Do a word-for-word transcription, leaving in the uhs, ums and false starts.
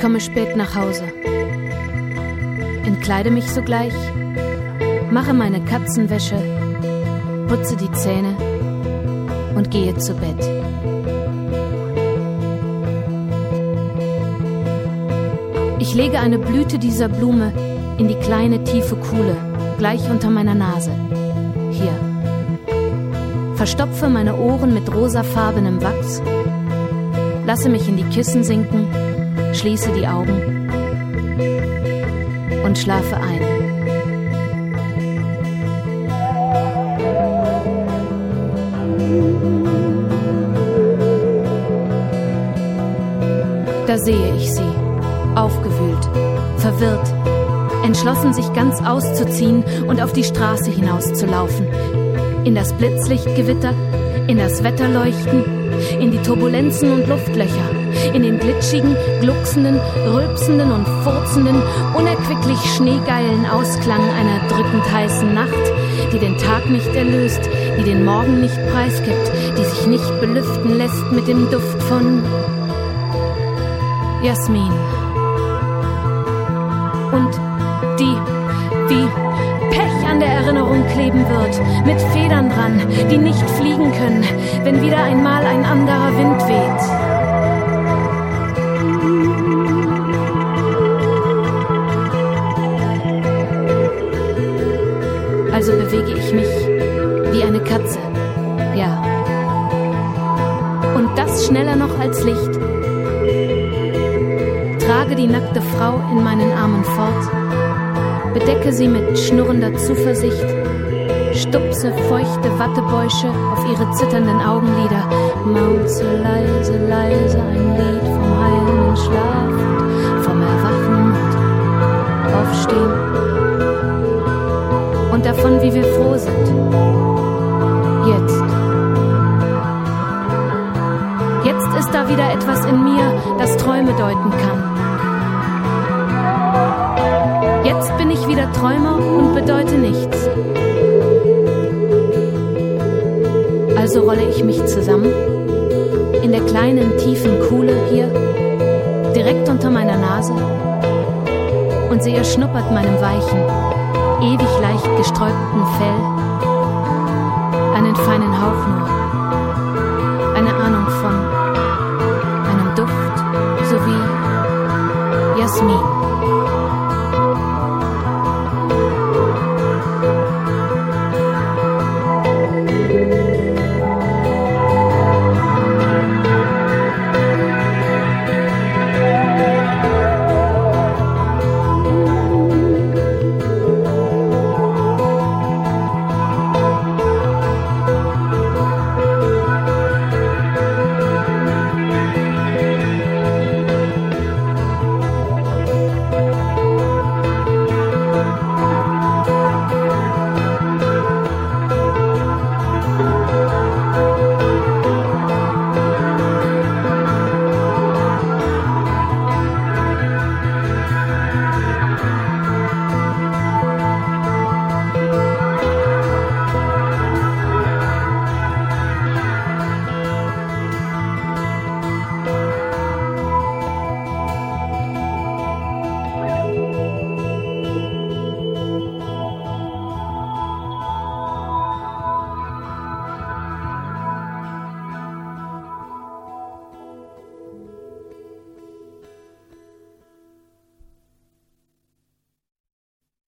komme spät nach Hause, entkleide mich sogleich, mache meine Katzenwäsche, putze die Zähne und gehe zu Bett. Ich lege eine Blüte dieser Blume in die kleine tiefe Kuhle, gleich unter meiner Nase. Hier. Verstopfe meine Ohren mit rosafarbenem Wachs, lasse mich in die Kissen sinken, schließe die Augen und schlafe ein. Da sehe ich sie, aufgewühlt, verwirrt, entschlossen, sich ganz auszuziehen und auf die Straße hinauszulaufen. In das Blitzlichtgewitter, in das Wetterleuchten, in die Turbulenzen und Luftlöcher, in den glitschigen, glucksenden, rülpsenden und furzenden, unerquicklich schneegeilen Ausklang einer drückend heißen Nacht, die den Tag nicht erlöst, die den Morgen nicht preisgibt, die sich nicht belüften lässt mit dem Duft von Jasmin. Und die, wie Pech an der Erinnerung kleben wird, mit Federn dran, die nicht fliegen können, wenn wieder einmal ein anderer Wind weht. Also bewege ich mich wie eine Katze, ja. Und das schneller noch als Licht. Trage die nackte Frau in meinen Armen fort, bedecke sie mit schnurrender Zuversicht, stupse feuchte Wattebäusche auf ihre zitternden Augenlider, maunze leise, leise ein Lied vom heilenden Schlaf und vom Erwachen und Aufstehen und davon, wie wir froh sind. Jetzt. Jetzt ist da wieder etwas in mir, das Träume deuten kann. Jetzt bin ich wieder Träumer und bedeute nichts. Also rolle ich mich zusammen, in der kleinen, tiefen Kuhle hier, direkt unter meiner Nase, und sie erschnuppert meinem weichen, ewig leicht gesträubten Fell einen feinen Hauch nur, eine Ahnung von einem Duft sowie Jasmin.